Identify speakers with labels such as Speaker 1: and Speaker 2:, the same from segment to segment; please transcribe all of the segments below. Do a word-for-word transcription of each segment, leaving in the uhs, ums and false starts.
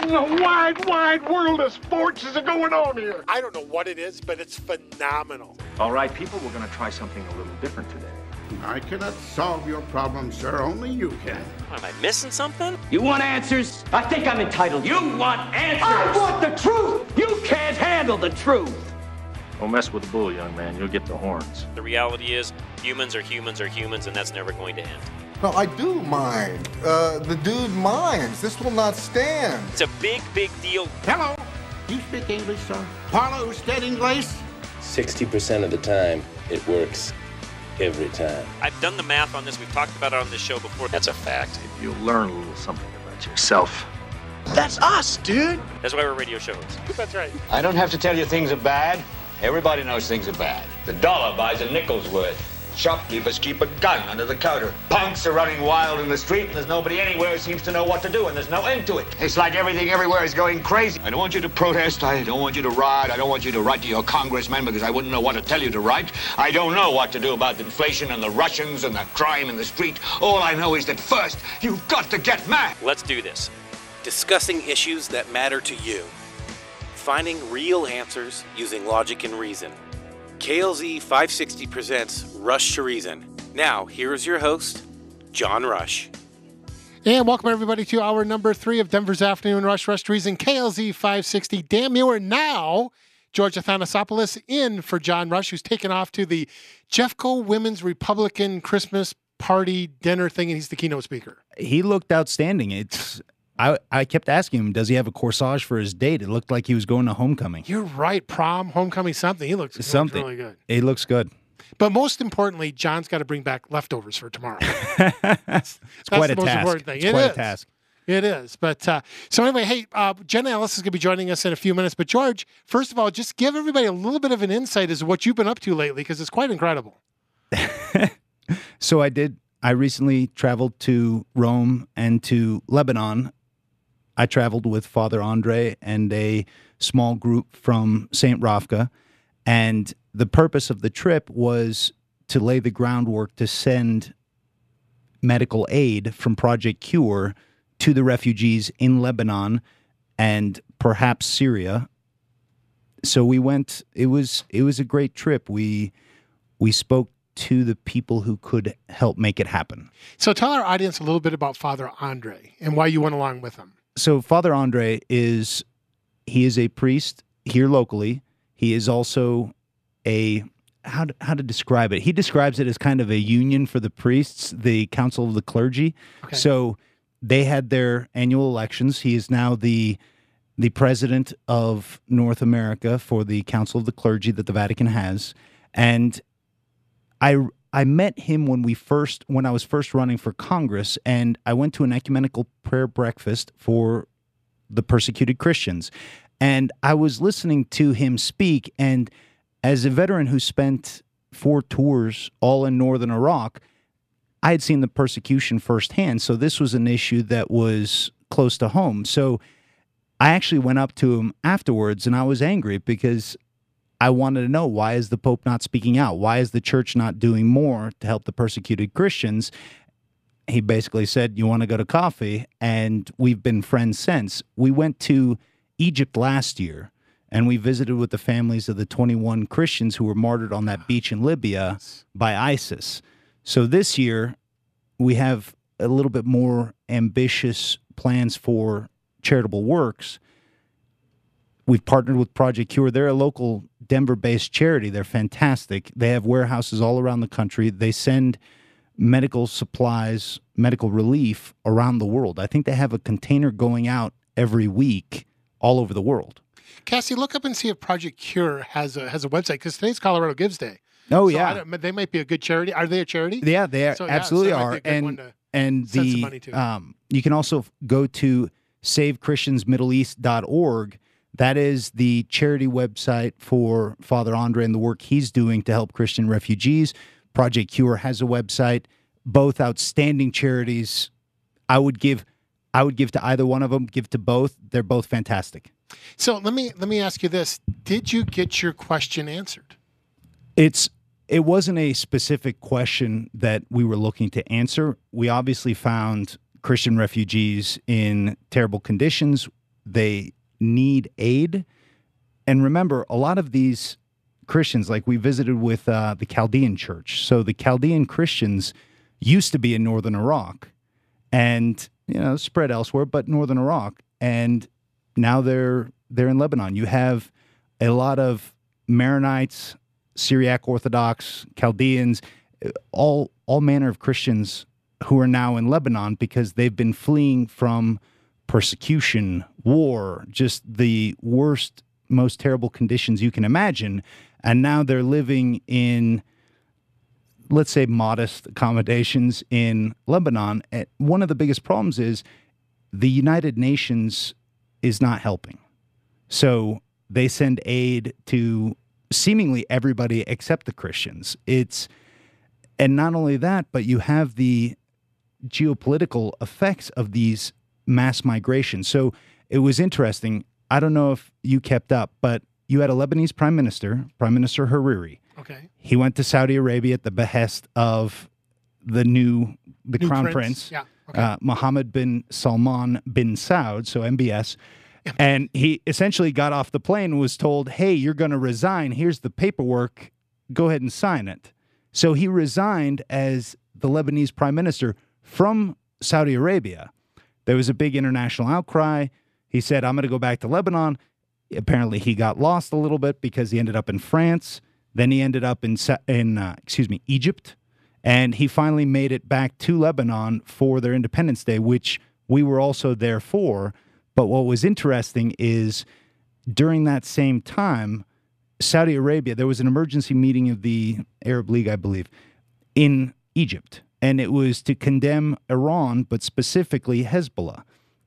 Speaker 1: in the wide, wide world of sports is going on here?
Speaker 2: I don't know what it is, but it's phenomenal.
Speaker 3: All right, people, we're going to try something a little different today.
Speaker 1: I cannot solve your problem, sir. Only you can.
Speaker 4: Am I missing something?
Speaker 5: You want answers? I think I'm entitled. You want answers?
Speaker 6: I want the truth! You can't handle the truth!
Speaker 3: Don't mess with the bull, young man. You'll get the horns.
Speaker 4: The reality is, humans are humans are humans, and that's never going to end.
Speaker 7: No, I do mind. Uh, the dude minds. This will not stand.
Speaker 4: It's a big, big deal.
Speaker 1: Hello. You speak English, sir? Parlo usted English?
Speaker 8: sixty percent of the time, it works. Every time.
Speaker 4: I've done the math on this. We've talked about it on this show before. That's a fact.
Speaker 3: You'll learn a little something about yourself.
Speaker 6: That's us, dude!
Speaker 4: That's why we're radio show hosts.
Speaker 2: That's right.
Speaker 5: I don't have to tell you things are bad. Everybody knows things are bad. The dollar buys a nickel's worth. Shopkeepers keep a gun under the counter. Punks are running wild in the street, and there's nobody anywhere who seems to know what to do, and there's no end to it. It's like everything everywhere is going crazy. I don't want you to protest. I don't want you to riot. I don't want you to write to your congressman because I wouldn't know what to tell you to write. I don't know what to do about the inflation and the Russians and the crime in the street. All I know is that first, you've got to get mad.
Speaker 4: Let's do this. Discussing issues that matter to you. Finding real answers using logic and reason. K L Z five sixty presents Rush to Reason. Now, here's your host, John Rush.
Speaker 9: And welcome, everybody, to hour number three of Denver's Afternoon Rush, Rush to Reason, K L Z five sixty. Dan Muir now, George Athanasopoulos in for John Rush, who's taken off to the Jeffco Women's Republican Christmas Party dinner thing, and he's the keynote speaker.
Speaker 10: He looked outstanding. It's... I, I kept asking him, does he have a corsage for his date? It looked like he was going to homecoming.
Speaker 9: You're right. Prom, homecoming, something. He looks, he
Speaker 10: something.
Speaker 9: looks really good.
Speaker 10: He looks good.
Speaker 9: But most importantly, John's got to bring back leftovers for tomorrow.
Speaker 10: It's
Speaker 9: That's
Speaker 10: quite
Speaker 9: the
Speaker 10: a
Speaker 9: most
Speaker 10: task.
Speaker 9: important thing.
Speaker 10: It's
Speaker 9: It
Speaker 10: quite
Speaker 9: is.
Speaker 10: a task.
Speaker 9: It is. But uh, so anyway, hey, uh, Jen Ellis is going to be joining us in a few minutes. But George, first of all, just give everybody a little bit of an insight as to what you've been up to lately, because it's quite incredible.
Speaker 10: So I did. I recently traveled to Rome and to Lebanon. I traveled with Father Andre and a small group from Saint Rafka, and the purpose of the trip was to lay the groundwork to send medical aid from Project Cure to the refugees in Lebanon and perhaps Syria. So we went. It was it was a great trip. We we spoke to the people who could help make it happen.
Speaker 9: So tell our audience a little bit about Father Andre and why you went along with him.
Speaker 10: So Father Andre is, he is a priest here locally. He is also a, how to, how to describe it? He describes it as kind of a union for the priests, the Council of the Clergy. Okay. So they had their annual elections. He is now the the president of North America for the Council of the Clergy that the Vatican has. And I I met him when we first, when I was first running for Congress, and I went to an ecumenical prayer breakfast for the persecuted Christians. And I was listening to him speak, and as a veteran who spent four tours all in northern Iraq, I had seen the persecution firsthand. So this was an issue that was close to home. So I actually went up to him afterwards, and I was angry because I wanted to know, why is the Pope not speaking out? Why is the church not doing more to help the persecuted Christians? He basically said, you want to go to coffee? And we've been friends since. We went to Egypt last year, and we visited with the families of the twenty-one Christians who were martyred on that beach in Libya by ISIS. So this year, we have a little bit more ambitious plans for charitable works. We've partnered with Project Cure. They're a local Denver-based charity. They're fantastic. They have warehouses all around the country. They send medical supplies, medical relief around the world. I think they have a container going out every week all over the world.
Speaker 9: Cassie, look up and see if Project Cure has a has a website, because today's Colorado Gives Day.
Speaker 10: Oh,
Speaker 9: so
Speaker 10: yeah.
Speaker 9: They might be a good charity. Are they a charity?
Speaker 10: Yeah, they are,
Speaker 9: so,
Speaker 10: absolutely
Speaker 9: yeah, so
Speaker 10: are. And and
Speaker 9: send
Speaker 10: the
Speaker 9: some money to.
Speaker 10: um, you can also go to save christians middle east dot org. That is the charity website for Father Andre and the work he's doing to help Christian refugees. Project Cure has a website. Both outstanding charities. I would give, I would give to either one of them. Give to both. They're both fantastic.
Speaker 9: So let me let me ask you this: did you get your question answered?
Speaker 10: It's it wasn't a specific question that we were looking to answer. We obviously found Christian refugees in terrible conditions. They need aid. And remember, a lot of these Christians, like we visited with uh, the Chaldean church. So the Chaldean Christians used to be in northern Iraq and, you know, spread elsewhere, but northern Iraq. And now they're they're in Lebanon. You have a lot of Maronites, Syriac Orthodox, Chaldeans, all all manner of Christians who are now in Lebanon because they've been fleeing from persecution, war, just the worst, most terrible conditions you can imagine. And now they're living in, let's say, modest accommodations in Lebanon. And one of the biggest problems is the United Nations is not helping. So they send aid to seemingly everybody except the Christians. It's, and not only that, but you have the geopolitical effects of these mass migrations. So it was interesting. I don't know if you kept up, but you had a Lebanese prime minister, Prime Minister Hariri.
Speaker 9: Okay.
Speaker 10: He went to Saudi Arabia at the behest of the new, the
Speaker 9: New
Speaker 10: crown
Speaker 9: prince.
Speaker 10: prince,
Speaker 9: Yeah. Okay.
Speaker 10: uh, Mohammed bin Salman bin Saud, so M B S. And he essentially got off the plane and was told, hey, you're going to resign. Here's the paperwork. Go ahead and sign it. So he resigned as the Lebanese prime minister from Saudi Arabia. There was a big international outcry. He said, I'm going to go back to Lebanon. Apparently, he got lost a little bit because he ended up in France. Then he ended up in, in uh, excuse me, Egypt. And he finally made it back to Lebanon for their Independence Day, which we were also there for. But what was interesting is during that same time, Saudi Arabia, there was an emergency meeting of the Arab League, I believe, in Egypt. And it was to condemn Iran, but specifically Hezbollah.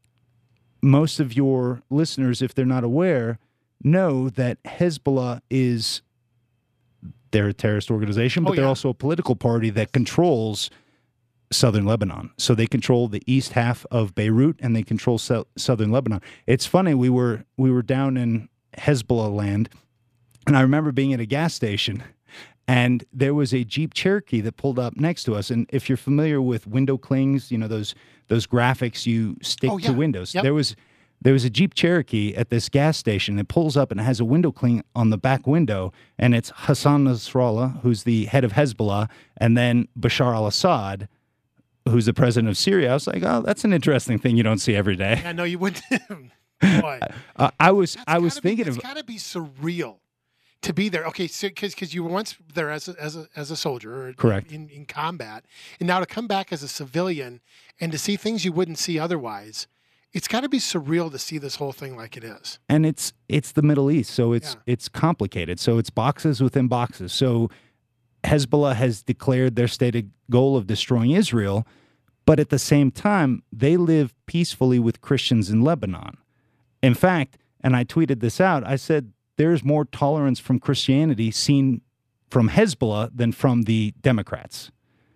Speaker 10: Most of your listeners, if they're not aware, know that Hezbollah is, they're a terrorist organization, but
Speaker 9: Oh,
Speaker 10: they're
Speaker 9: yeah.
Speaker 10: also a political party that controls southern Lebanon. So they control the east half of Beirut and they control so- southern Lebanon. It's funny, we were we were down in Hezbollah land, and I remember being at a gas station, and there was a Jeep Cherokee that pulled up next to us. And if you're familiar with window clings, you know, those those graphics you stick
Speaker 9: Oh, yeah.
Speaker 10: to windows.
Speaker 9: Yep.
Speaker 10: There was there was a Jeep Cherokee at this gas station that pulls up and it has a window cling on the back window, and it's Hassan Nasrallah, who's the head of Hezbollah, and then Bashar al-Assad, who's the president of Syria. I was like, oh, that's an interesting thing you don't see every day.
Speaker 9: I know you wouldn't. Boy.
Speaker 10: Uh, I was
Speaker 9: That's
Speaker 10: I was
Speaker 9: gotta be-
Speaker 10: thinking
Speaker 9: it's
Speaker 10: of
Speaker 9: got to be surreal to be there. Okay, so because because you were once there as a, as a, as a soldier, or
Speaker 10: Correct.
Speaker 9: in, in combat, and now to come back as a civilian and to see things you wouldn't see otherwise. It's got to be surreal to see this whole thing like it is.
Speaker 10: and it's it's the Middle East, so it's
Speaker 9: Yeah.
Speaker 10: it's complicated. So it's boxes within boxes. So Hezbollah has declared their stated goal of destroying Israel, but at the same time, they live peacefully with Christians in Lebanon. In fact, and I tweeted this out, I said there's more tolerance from Christianity seen from Hezbollah than from the Democrats.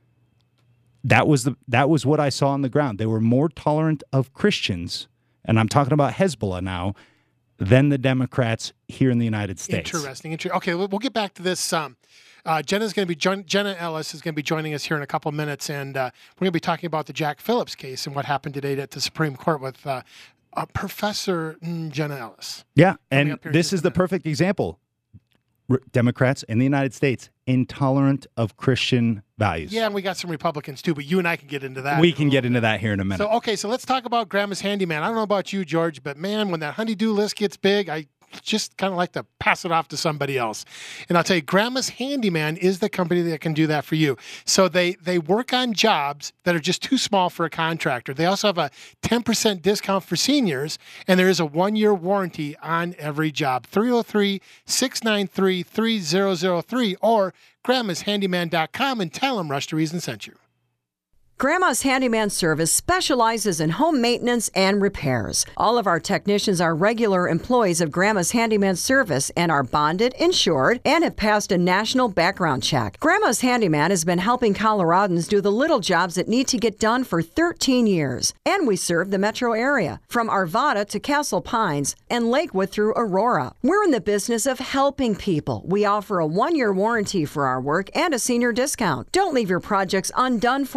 Speaker 10: That was the that was what I saw on the ground. They were more tolerant of Christians, and I'm talking about Hezbollah now, than the Democrats here in the United States.
Speaker 9: Interesting. Inter- okay, we'll, we'll get back to this. Um, uh, Jenna's going to be join- Jenna Ellis is going to be joining us here in a couple of minutes, and uh, we're going to be talking about the Jack Phillips case and what happened today at the Supreme Court with uh, uh, Professor mm, Jenna Ellis.
Speaker 10: Yeah,
Speaker 9: Coming
Speaker 10: and
Speaker 9: up here in
Speaker 10: this
Speaker 9: just
Speaker 10: is
Speaker 9: a
Speaker 10: the
Speaker 9: minute.
Speaker 10: perfect example. R- Democrats in the United States intolerant of Christian values.
Speaker 9: Yeah, and we got some Republicans too, but you and I can get into that.
Speaker 10: we can get into that here in a minute.
Speaker 9: So, okay, so let's talk about Grandma's Handyman. I don't know about you, George, but man, when that honey-do list gets big, I just kind of like to pass it off to somebody else. And I'll tell you, Grandma's Handyman is the company that can do that for you. So they they work on jobs that are just too small for a contractor. They also have a ten percent discount for seniors, and there is a one-year warranty on every job. three oh three, six nine three, three oh oh three or grandmas handyman dot com and tell them Rush to Reason sent you.
Speaker 11: Grandma's Handyman Service specializes in home maintenance and repairs. All of our technicians are regular employees of Grandma's Handyman Service and are bonded, insured, and have passed a national background check. Grandma's Handyman has been helping Coloradans do the little jobs that need to get done for thirteen years. And we serve the metro area, from Arvada to Castle Pines and Lakewood through Aurora. We're in the business of helping people. We offer a one-year warranty for our work and a senior discount. Don't leave your projects undone for another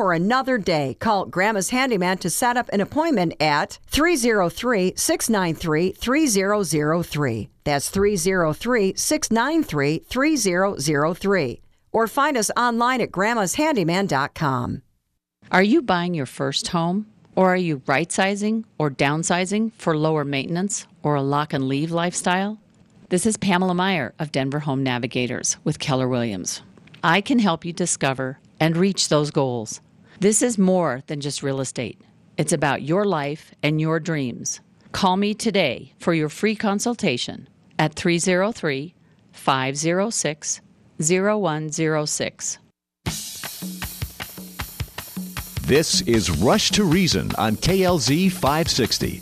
Speaker 11: other day. Call Grandma's Handyman to set up an appointment at three oh three, six nine three, three oh oh three. That's three oh three, six nine three, three oh oh three. Or find us online at grandmas handyman dot com.
Speaker 12: Are you buying your first home? Or are you right-sizing or downsizing for lower maintenance or a lock-and-leave lifestyle? This is Pamela Meyer of Denver Home Navigators with Keller Williams. I can help you discover and reach those goals. This is more than just real estate. It's about your life and your dreams. Call me today for your free consultation at three oh three, five oh six, oh one oh six.
Speaker 13: This is Rush to Reason on K L Z five sixty.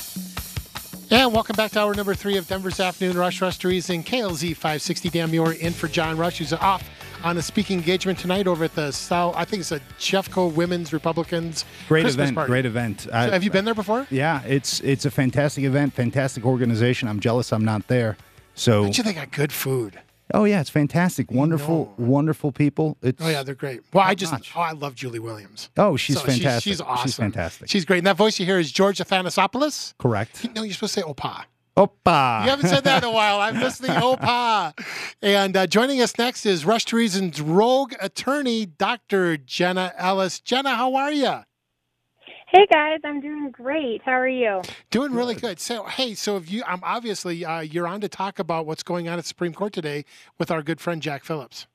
Speaker 9: And welcome back to hour number three of Denver's Afternoon Rush. Rush to Reason, K L Z five sixty. Dan Muir in for John Rush, who's off on a speaking engagement tonight over at the South. I think it's a Jeffco Women's Republicans
Speaker 10: Great
Speaker 9: Christmas
Speaker 10: event.
Speaker 9: party.
Speaker 10: Great event.
Speaker 9: So have you been there before?
Speaker 10: Yeah, it's it's a fantastic event, fantastic organization. I'm jealous I'm not there. So
Speaker 9: Don't you think I got good food?
Speaker 10: Oh yeah, it's fantastic. Wonderful, wonderful people. It's
Speaker 9: Oh yeah, they're great. Well, I just
Speaker 10: notch.
Speaker 9: oh I love Julie Williams.
Speaker 10: Oh, she's
Speaker 9: So
Speaker 10: fantastic.
Speaker 9: She's, she's awesome.
Speaker 10: She's fantastic.
Speaker 9: She's great. And that voice you hear is George Athanasopoulos.
Speaker 10: Correct.
Speaker 9: No, you're supposed to say Opa.
Speaker 10: Opa.
Speaker 9: You haven't said that in a while. I'm listening. Opa. And uh, joining us next is Rush to Reason's rogue attorney, Doctor Jenna Ellis. Jenna, how are you?
Speaker 14: Hey guys, I'm doing great. How are you?
Speaker 9: Doing really good. So, hey, so if you, um, obviously, uh, you're on to talk about what's going on at the Supreme Court today with our good friend Jack Phillips.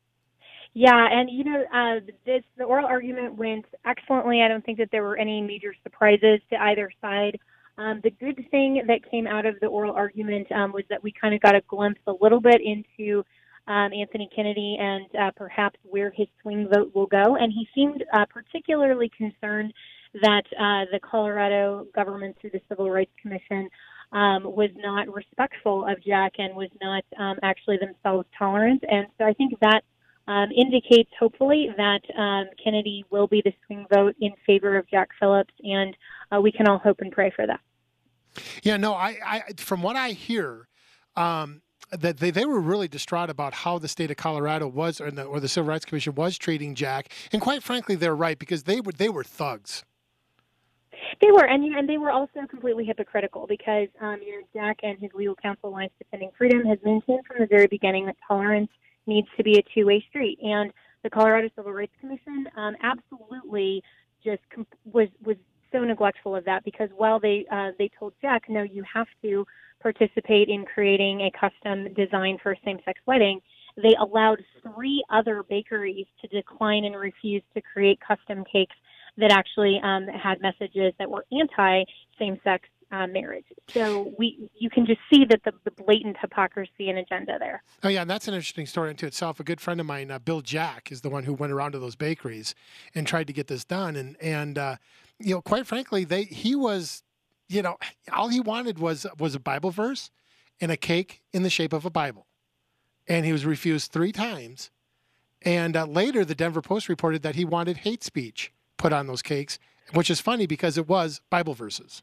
Speaker 14: Yeah, and you know, uh, this the oral argument went excellently. I don't think that there were any major surprises to either side. Um, the good thing that came out of the oral argument um, was that we kind of got a glimpse a little bit into um, Anthony Kennedy and uh, perhaps where his swing vote will go. And he seemed uh, particularly concerned that uh, the Colorado government through the Civil Rights Commission um, was not respectful of Jack and was not um, actually themselves tolerant. And so I think that um, indicates, hopefully, that um, Kennedy will be the swing vote in favor of Jack Phillips, and uh, we can all hope and pray for that.
Speaker 9: Yeah, no, I, I from what I hear, um, that they, they were really distraught about how the state of Colorado was, or the, or the Civil Rights Commission was treating Jack. And quite frankly, they're right, because they were they were thugs.
Speaker 14: They were, and and they were also completely hypocritical because um, you know, Jack and his legal counsel, Alliance Defending Freedom, has maintained from the very beginning that tolerance needs to be a two-way street, and the Colorado Civil Rights Commission um, absolutely just comp- was was so neglectful of that, because while they uh, they told Jack, no, you have to participate in creating a custom design for a same-sex wedding, they allowed three other bakeries to decline and refuse to create custom cakes that actually um, had messages that were anti same-sex uh, marriage. So we, you can just see that the, the blatant hypocrisy and agenda there.
Speaker 9: Oh yeah, and that's an interesting story unto itself. A good friend of mine, uh, Bill Jack, is the one who went around to those bakeries and tried to get this done. And and uh, you know, quite frankly, they he was, you know, all he wanted was was a Bible verse and a cake in the shape of a Bible, and he was refused three times. And uh, later, the Denver Post reported that he wanted hate speech put on those cakes, which is funny because it was Bible verses.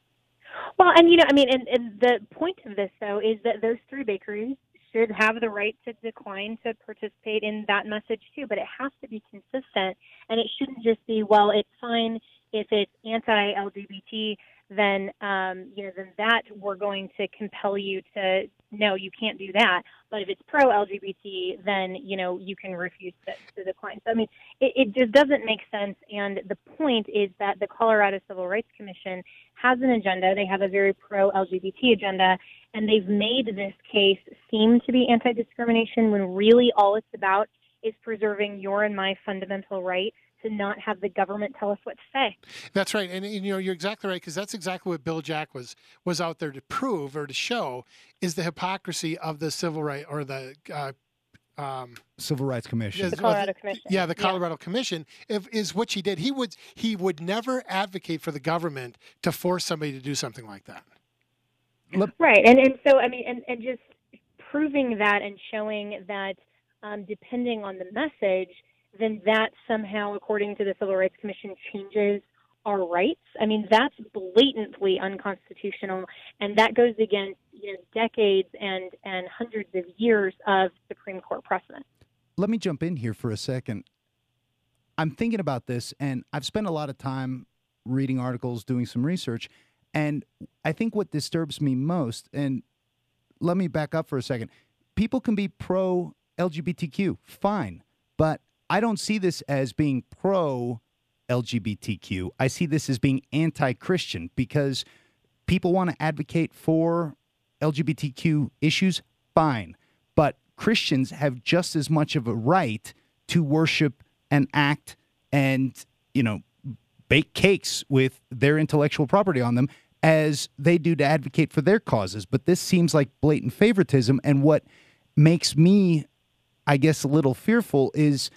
Speaker 14: Well, and you know, I mean, and, and the point of this, though, is that those three bakeries should have the right to decline to participate in that message, too. But it has to be consistent, and it shouldn't just be, well, it's fine if it's anti-L G B T, then, um, you know, then that we're going to compel you to, no, you can't do that. But if it's pro-L G B T, then, you know, you can refuse to, to decline. So, I mean, it, it just doesn't make sense. And the point is that the Colorado Civil Rights Commission has an agenda. They have a very pro-L G B T agenda, and they've made this case seem to be anti-discrimination when really all it's about is preserving your and my fundamental right to not have the government tell us what to say. That's right. And, you know, you're exactly right, because that's exactly what Bill Jack was was out there to prove or to show, is the hypocrisy of the civil right or the uh, um,
Speaker 10: Civil Rights Commission.
Speaker 14: The Colorado Commission.
Speaker 9: Yeah, the Colorado yeah. Commission if, is what she did. He would he would never advocate for the government to force somebody to do something like that.
Speaker 14: Right. And and so, I mean, and, and just proving that and showing that um, depending on the message, then that somehow, according to the Civil Rights Commission, changes our rights. I mean, that's blatantly unconstitutional, and that goes against, you know, decades and, and hundreds of years of Supreme Court precedent.
Speaker 10: Let me jump in here for a second. I'm thinking about this, and I've spent a lot of time reading articles, doing some research, and I think what disturbs me most, and let me back up for a second. People can be pro-L G B T Q, fine, but I don't see this as being pro-L G B T Q. I see this as being anti-Christian because people want to advocate for L G B T Q issues, fine, but Christians have just as much of a right to worship and act and, you know, bake cakes with their intellectual property on them as they do to advocate for their causes. But this seems like blatant favoritism. And what makes me, I guess, a little fearful is,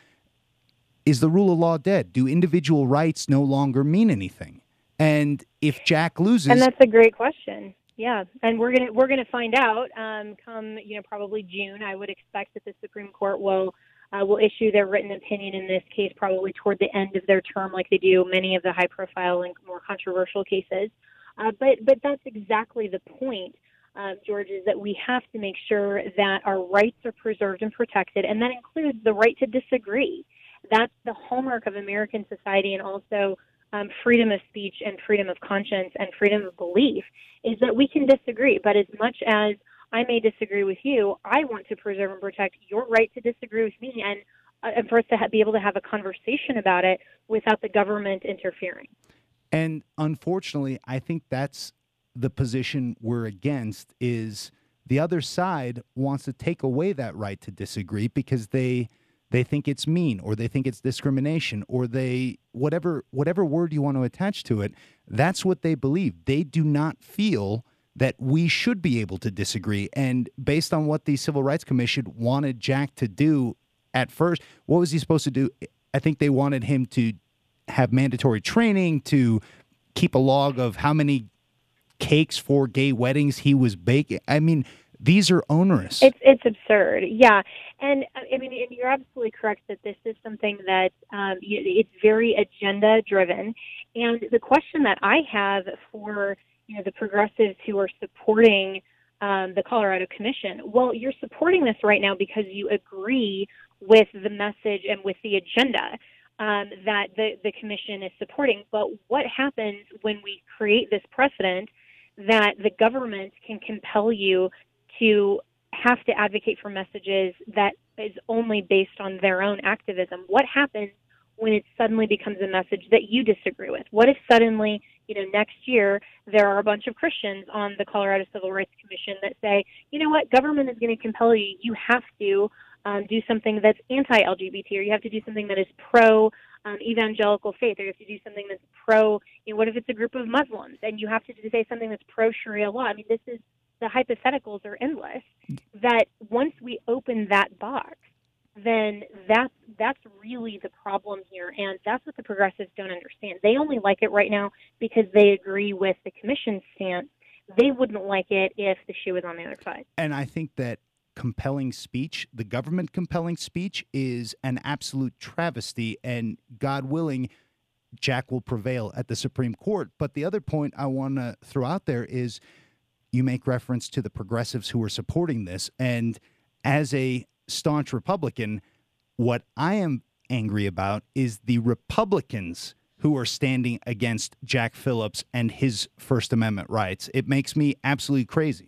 Speaker 10: is the rule of law dead? Do individual rights no longer mean anything? And if Jack loses...
Speaker 14: And that's a great question. Yeah, and we're gonna we're gonna find out um, come you know probably June. I would expect that the Supreme Court will uh, will issue their written opinion in this case probably toward the end of their term, like they do many of the high profile and more controversial cases. Uh, but but that's exactly the point, uh, George, is that we have to make sure that our rights are preserved and protected, and that includes the right to disagree. That's the hallmark of American society, and also um, freedom of speech and freedom of conscience and freedom of belief, is that we can disagree. But as much as I may disagree with you, I want to preserve and protect your right to disagree with me, and, uh, and for us to ha- be able to have a conversation about it without the government interfering.
Speaker 10: And unfortunately, I think that's the position we're against, is the other side wants to take away that right to disagree because they they think it's mean, or they think it's discrimination, or they whatever whatever word you want to attach to it, that's what they believe. They do not feel that we should be able to disagree. And based on what the Civil Rights Commission wanted Jack to do at first, what was he supposed to do? I think they wanted him to have mandatory training, to keep a log of how many cakes for gay weddings he was baking. I mean, these are onerous.
Speaker 14: It's it's absurd, yeah. And I mean, and you're absolutely correct that this is something that um, it's very agenda driven. And the question that I have for you know the progressives who are supporting um, the Colorado Commission, well, you're supporting this right now because you agree with the message and with the agenda um, that the the commission is supporting. But what happens when we create this precedent that the government can compel you to have to advocate for messages that is only based on their own activism? What happens when it suddenly becomes a message that you disagree with? What if suddenly, you know, next year there are a bunch of Christians on the Colorado Civil Rights Commission that say, you know what, government is going to compel you, you have to um, do something that's anti-L G B T, or you have to do something that is pro Um, evangelical faith, or you have to do something that's pro, you know, what if it's a group of Muslims and you have to say something that's pro Sharia law? I mean, this is, the hypotheticals are endless, that once we open that box, then that's, that's really the problem here. And that's what the progressives don't understand. They only like it right now because they agree with the commission's stance. They wouldn't like it if the shoe was on the other side.
Speaker 10: And I think that compelling speech, the government compelling speech, is an absolute travesty, and God willing, Jack will prevail at the Supreme Court. But the other point I want to throw out there is you make reference to the progressives who are supporting this, and as a staunch Republican, what I am angry about is the Republicans who are standing against Jack Phillips and his First Amendment rights. It makes me absolutely crazy.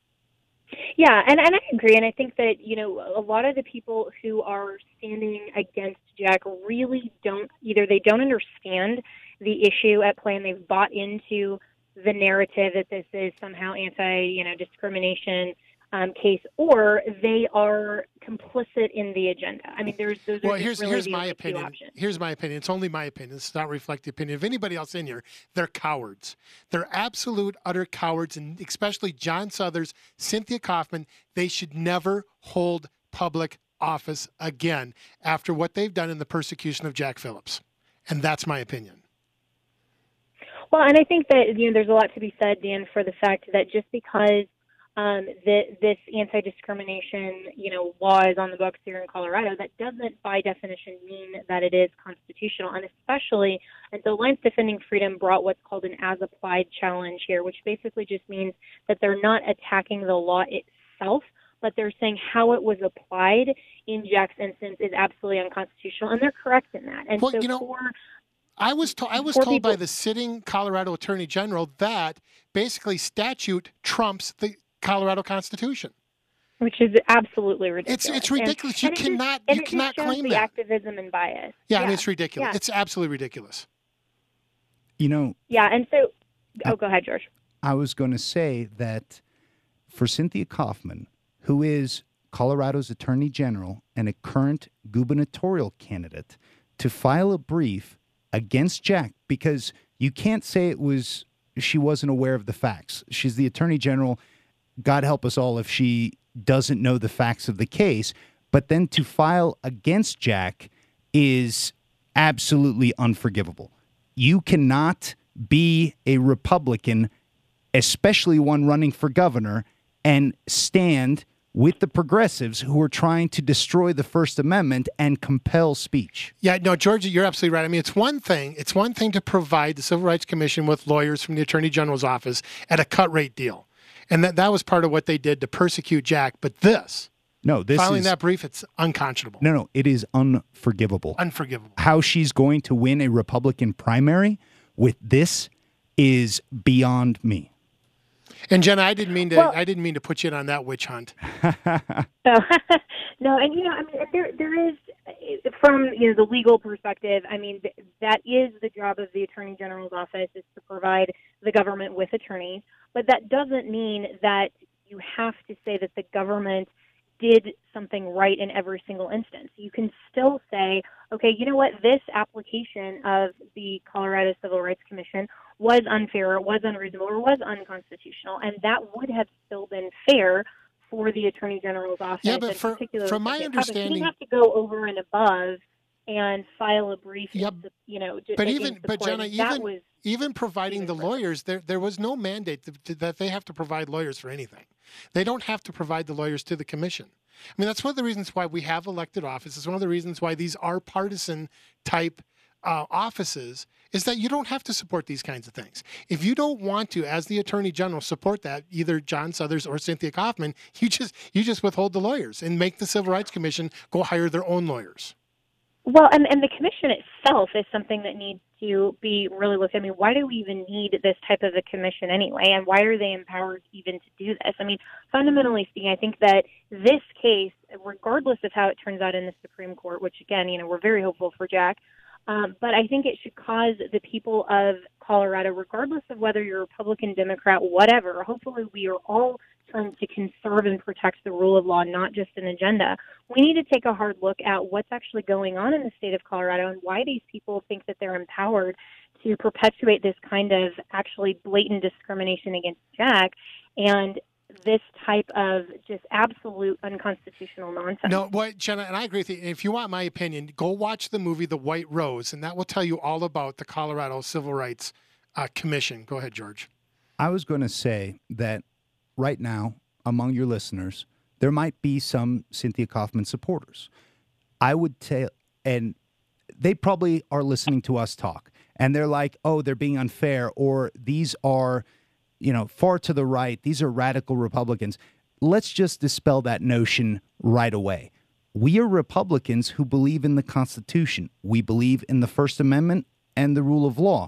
Speaker 14: Yeah, and, and I agree, and I think that, you know, a lot of the people who are standing against Jack really don't, either they don't understand the issue at play and they've bought into the narrative that this is somehow anti, you know, discrimination um, case, or they are complicit in the agenda. I mean, there's those
Speaker 9: well,
Speaker 14: are
Speaker 9: here's
Speaker 14: really
Speaker 9: here's
Speaker 14: the
Speaker 9: my
Speaker 14: only
Speaker 9: opinion.
Speaker 14: two options.
Speaker 9: Here's my opinion. It's only my opinion. It's not reflect the opinion of anybody else in here. They're cowards. They're absolute utter cowards, and especially John Suthers, Cynthia Kaufman. They should never hold public office again after what they've done in the persecution of Jack Phillips. And that's my opinion.
Speaker 14: Well, and I think that, you know, there's a lot to be said, Dan, for the fact that just because um, the, this anti-discrimination, you know, law is on the books here in Colorado, that doesn't, by definition, mean that it is constitutional. And especially, and so Alliance Defending Freedom brought what's called an as-applied challenge here, which basically just means that they're not attacking the law itself, but they're saying how it was applied in Jack's instance is absolutely unconstitutional, and they're correct in that. And
Speaker 9: well,
Speaker 14: so
Speaker 9: you know,
Speaker 14: for,
Speaker 9: I was to- I was told people- by the sitting Colorado Attorney General that basically statute trumps the Colorado Constitution.
Speaker 14: Which is absolutely ridiculous.
Speaker 9: It's it's ridiculous.
Speaker 14: And,
Speaker 9: you
Speaker 14: and
Speaker 9: cannot
Speaker 14: just,
Speaker 9: you cannot
Speaker 14: shows
Speaker 9: claim
Speaker 14: the
Speaker 9: that
Speaker 14: activism and bias.
Speaker 9: Yeah,
Speaker 14: yeah.
Speaker 9: and it's ridiculous.
Speaker 14: Yeah.
Speaker 9: It's absolutely ridiculous.
Speaker 10: You know.
Speaker 14: Yeah, and so, oh,
Speaker 10: I,
Speaker 14: go ahead, George.
Speaker 10: I was going to say that for Cynthia Kaufman, who is Colorado's Attorney General and a current gubernatorial candidate, to file a brief against Jack, because you can't say it was she wasn't aware of the facts. She's the Attorney General. God help us all if she doesn't know the facts of the case, but then to file against Jack is absolutely unforgivable. You cannot be a Republican, especially one running for governor, and stand with the progressives who are trying to destroy the First Amendment and compel speech.
Speaker 9: Yeah, no, Georgia, you're absolutely right. I mean, it's one thing, it's one thing to provide the Civil Rights Commission with lawyers from the Attorney General's office at a cut rate deal. And that, that was part of what they did to persecute Jack. But this,
Speaker 10: no, this
Speaker 9: filing
Speaker 10: is,
Speaker 9: that brief, it's unconscionable.
Speaker 10: No, no, it is unforgivable.
Speaker 9: Unforgivable.
Speaker 10: How she's going to win a Republican primary with this is beyond me.
Speaker 9: And Jenna, I didn't mean to.
Speaker 14: Well,
Speaker 9: I didn't mean to put you in on that witch hunt.
Speaker 14: no, no, and you know, I mean, there there is, from you know the legal perspective. I mean, th- that is the job of the Attorney General's office, is to provide the government with attorneys. But that doesn't mean that you have to say that the government did something right in every single instance. You can still say, okay, you know what, this application of the Colorado Civil Rights Commission was unfair, it was unreasonable, or was unconstitutional, and that would have still been fair for the Attorney General's office.
Speaker 9: Yeah, but for, from my understanding,
Speaker 14: you didn't have to go over and above and file a brief.
Speaker 9: Yep.
Speaker 14: You know, just
Speaker 9: but even, but Jenna, even
Speaker 14: was,
Speaker 9: even providing the lawyers, there there was no mandate that, that they have to provide lawyers for anything. They don't have to provide the lawyers to the commission. I mean, that's one of the reasons why we have elected offices. It's one of the reasons why these are partisan type uh, offices, is that you don't have to support these kinds of things. If you don't want to, as the Attorney General, support that, either John Suthers or Cynthia Kaufman, you just you just withhold the lawyers and make the Civil Rights Commission go hire their own lawyers.
Speaker 14: Well, and, and the commission itself is something that needs to be really looked at. I mean, why do we even need this type of a commission anyway? And why are they empowered even to do this? I mean, fundamentally speaking, I think that this case, regardless of how it turns out in the Supreme Court, which again, you know, we're very hopeful for Jack, um, but I think it should cause the people of Colorado, regardless of whether you're Republican, Democrat, whatever, hopefully we are all trying to conserve and protect the rule of law, not just an agenda. We need to take a hard look at what's actually going on in the state of Colorado and why these people think that they're empowered to perpetuate this kind of actually blatant discrimination against Jack and this type of just absolute unconstitutional nonsense.
Speaker 9: No, what, Jenna, and I agree with you. If you want my opinion, go watch the movie The White Rose, and that will tell you all about the Colorado Civil Rights uh, Commission. Go ahead, George.
Speaker 10: I was going to say that right now, among your listeners, there might be some Cynthia Kaufman supporters. I would tell, and they probably are listening to us talk, and they're like, oh, they're being unfair, or these are, you know, far to the right. These are radical Republicans. Let's just dispel that notion right away. We are Republicans who believe in the Constitution. We believe in the First Amendment and the rule of law.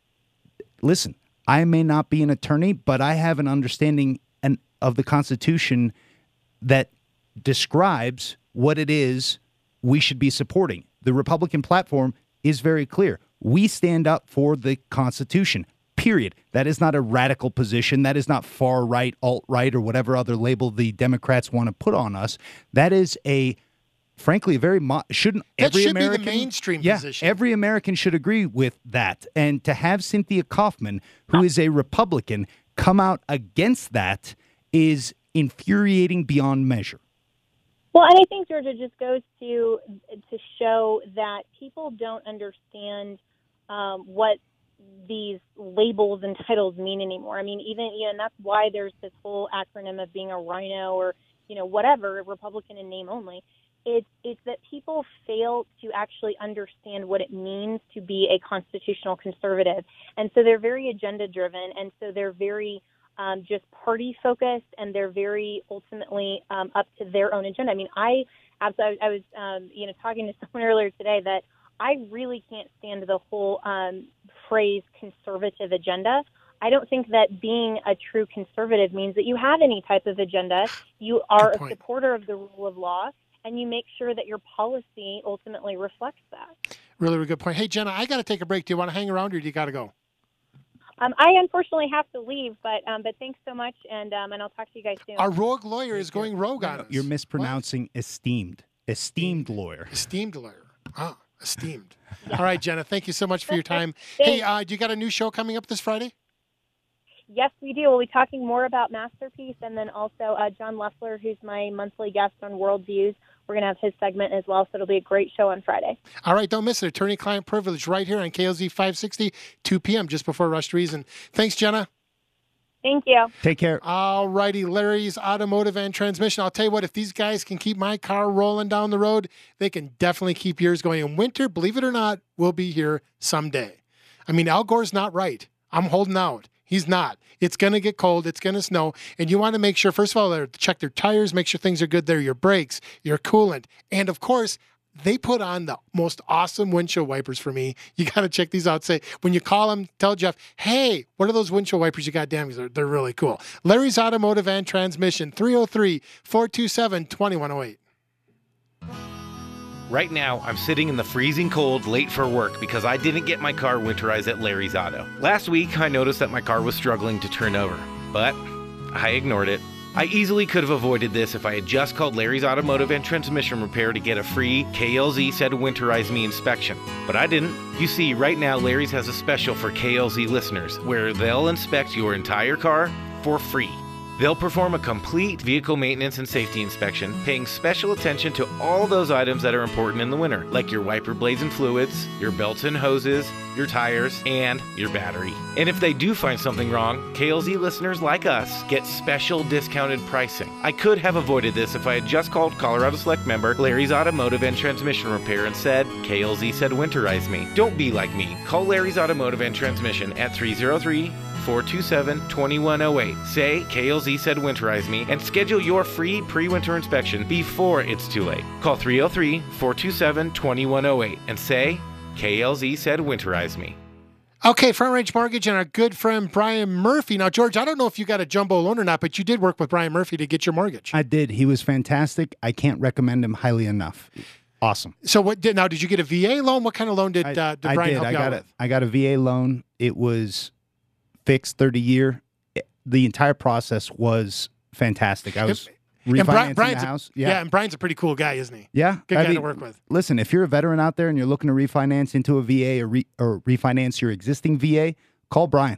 Speaker 10: Listen, I may not be an attorney, but I have an understanding and of the Constitution that describes what it is we should be supporting. The Republican platform is very clear. We stand up for the Constitution, period. That is not a radical position. That is not far right, alt right, or whatever other label the Democrats want to put on us. That is a, frankly, a very mo- shouldn't
Speaker 9: that
Speaker 10: every
Speaker 9: should
Speaker 10: American
Speaker 9: be the mainstream
Speaker 10: yeah,
Speaker 9: position.
Speaker 10: Every American should agree with that. And to have Cynthia Kaufman, who is a Republican, come out against that is infuriating beyond measure.
Speaker 14: Well, and I think, Georgia, just goes to to show that people don't understand um, what these labels and titles mean anymore. I mean, even, you know, and that's why there's this whole acronym of being a rhino or, you know, whatever, Republican in name only. It's, it's that people fail to actually understand what it means to be a constitutional conservative. And so they're very agenda driven. And so they're very um, just party focused, and they're very ultimately um, up to their own agenda. I mean, I absolutely, I was, um, you know, talking to someone earlier today that I really can't stand the whole um, phrase conservative agenda. I don't think that being a true conservative means that you have any type of agenda. You are a supporter of the rule of law, and you make sure that your policy ultimately reflects that.
Speaker 9: Really, really good point. Hey, Jenna, I got to take a break. Do you want to hang around, or do you got to go?
Speaker 14: Um, I unfortunately have to leave, but um, but thanks so much, and um, and I'll talk to you guys soon.
Speaker 9: Our rogue lawyer is going rogue on us.
Speaker 10: You're mispronouncing what? esteemed. Esteemed lawyer.
Speaker 9: Esteemed lawyer. Ah, esteemed. All right, Jenna, thank you so much for your time. Hey, uh, you got a new show coming up this Friday?
Speaker 14: Yes, we do. We'll be talking more about Masterpiece, and then also uh, John Leffler, who's my monthly guest on Worldviews. We're going to have his segment as well, so it'll be a great show on Friday.
Speaker 9: All right, don't miss it. Attorney-client privilege right here on K L Z five sixty, two p.m., just before Rush to Reason. Thanks, Jenna.
Speaker 14: Thank you.
Speaker 10: Take care.
Speaker 9: All righty, Larry's Automotive and Transmission. I'll tell you what, if these guys can keep my car rolling down the road, they can definitely keep yours going. And winter, believe it or not, will be here someday. I mean, Al Gore's not right. I'm holding out. He's not. It's going to get cold. It's going to snow. And you want to make sure, first of all, check their tires, make sure things are good there, your brakes, your coolant. And, of course, they put on the most awesome windshield wipers for me. You got to check these out. Say, when you call them, tell Jeff, hey, what are those windshield wipers you got? Damn, they're, they're really cool. Larry's Automotive and Transmission, three oh three, four two seven, two one oh eight.
Speaker 4: Right now, I'm sitting in the freezing cold late for work because I didn't get my car winterized at Larry's Auto. Last week, I noticed that my car was struggling to turn over, but I ignored it. I easily could have avoided this if I had just called Larry's Automotive and Transmission Repair to get a free K L Z Said Winterize Me inspection, but I didn't. You see, right now, Larry's has a special for K L Z listeners where they'll inspect your entire car for free. They'll perform a complete vehicle maintenance and safety inspection, paying special attention to all those items that are important in the winter, like your wiper blades and fluids, your belts and hoses, your tires, and your battery. And if they do find something wrong, K L Z listeners like us get special discounted pricing. I could have avoided this if I had just called Colorado Select member Larry's Automotive and Transmission Repair and said, K L Z said winterize me. Don't be like me. Call Larry's Automotive and Transmission at three oh three, four two seven, two one oh eight. Say K L Z said winterize me and schedule your free pre-winter inspection before it's too late. Call three oh three, four two seven, two one oh eight and say K L Z said winterize me.
Speaker 9: Okay, Front Range Mortgage and our good friend Brian Murphy. Now, George, I don't know if you got a jumbo loan or not, but you did work with Brian Murphy to get your mortgage.
Speaker 10: I did. He was fantastic. I can't recommend him highly enough. Awesome.
Speaker 9: So what did now? Did you get a V A loan? What kind of loan did, uh, did
Speaker 10: I
Speaker 9: Brian
Speaker 10: did.
Speaker 9: help
Speaker 10: I
Speaker 9: you
Speaker 10: got
Speaker 9: out
Speaker 10: a,
Speaker 9: with?
Speaker 10: I got a V A loan. It was fixed thirty year. The entire process was fantastic. I was refinancing
Speaker 9: Brian, Brian's
Speaker 10: the house.
Speaker 9: A, yeah. yeah, and Brian's a pretty cool guy, isn't he?
Speaker 10: Yeah.
Speaker 9: Good
Speaker 10: I
Speaker 9: guy
Speaker 10: mean,
Speaker 9: to work with.
Speaker 10: Listen, if you're a veteran out there and you're looking to refinance into a V A or, re, or refinance your existing V A, call Brian.